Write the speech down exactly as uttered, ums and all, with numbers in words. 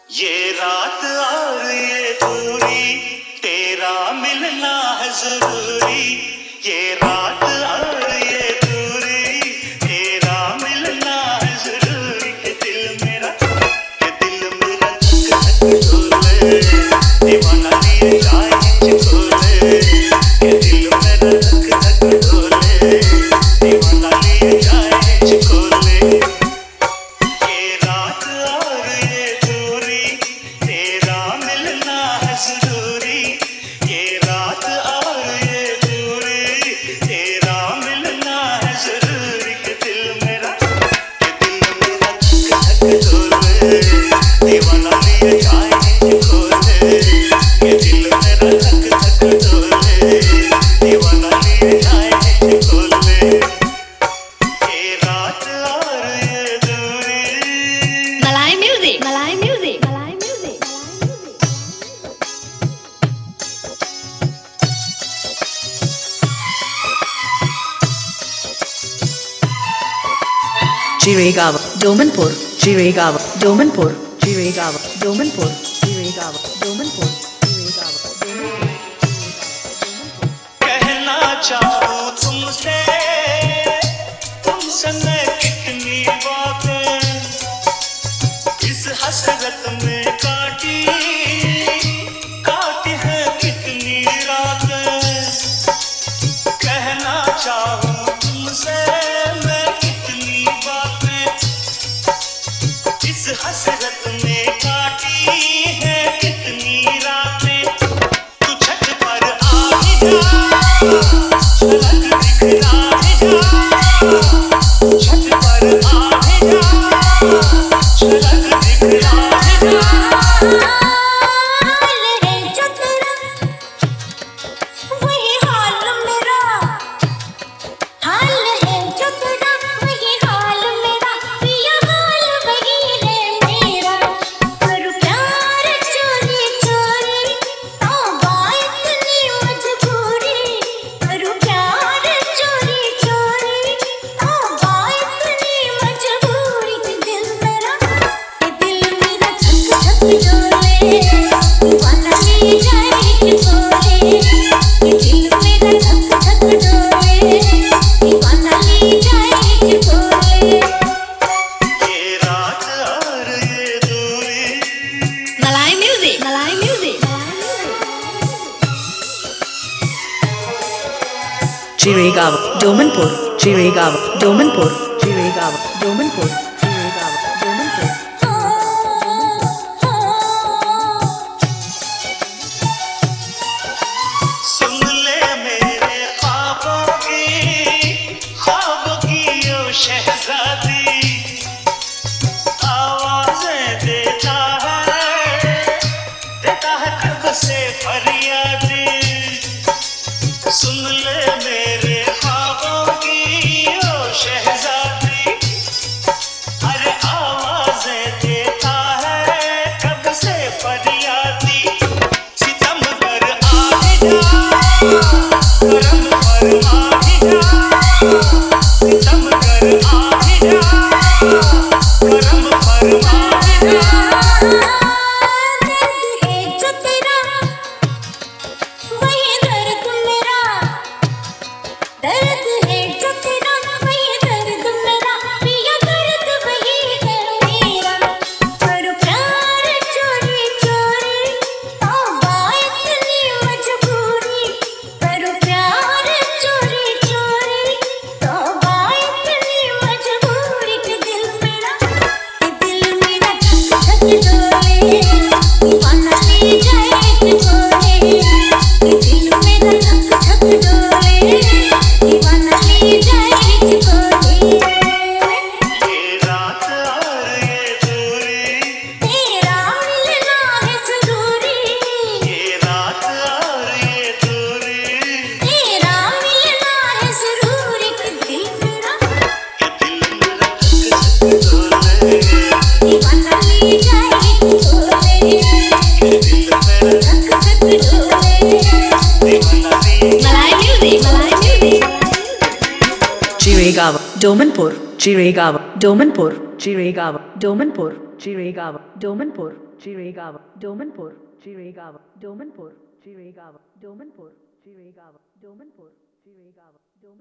ये रात और ये दूरी, तेरा मिलना है जरूरी। ये रात और ये दूरी, तेरा मिलना है जरूरी। के दिल मेरा, के दिल मेरा धक धक डोले, दीवाना लिए जाए हिचकोले। के दिल मेरा धक धक डोले, दीवाना लिए जाए हिचकोले। दीवाना लिए जाए हिचकोले, ये दिल मेरा धक धक डोले, दीवाना लिए जाए हिचकोले। ये रात और ये दूरी। मलाई म्यूजिक, मलाई म्यूजिक, मलाई music. Chiragawa, Domanpur, Chiragawa, Domanpur, Chiragawa, Domanpur, Chiragawa, Domanpur, Chiragawa, Domanpur. कहना चाहूं तुमसे, तुमसे मैं कितनी बातें इस हसरत में काटी, काटी है कितनी रातें। कहना चाहूं तुमसे मैं कितनी बातें इस हसरत में काटी है कितनी रातें। तू छत पर आ भी जा, झलक दिखला भी जा। छत पर आ भी जा, झलक दिखला भी जा। Chiragawa, Domanpur, Chiragawa, Domanpur, Chiragawa, Domanpur, Chiragawa, Domanpur. सुन ले मेरे ख्वाबों की, ख्वाबों की ओ शहजादी, आवाज़ें देता है, देता है कब से फरियादी। सुन ले मेरे ख्वाबों की ओ शहजादी, अरे आवाज़ें देता है कब से फरियादी। सितम कर आ भी जा, करम फरमा भी जा। सितम कर आ भी जा, करम फरमा भी जा। Chiragawa, Domanpur, Chiragawa, Domanpur, Chiragawa, Domanpur. Chirigava, Domanpur, Chirigava, Domanpur, Chirigava, Domanpur, Chirigava, Domanpur, Chirigava, Domanpur, Chirigava, Domanpur.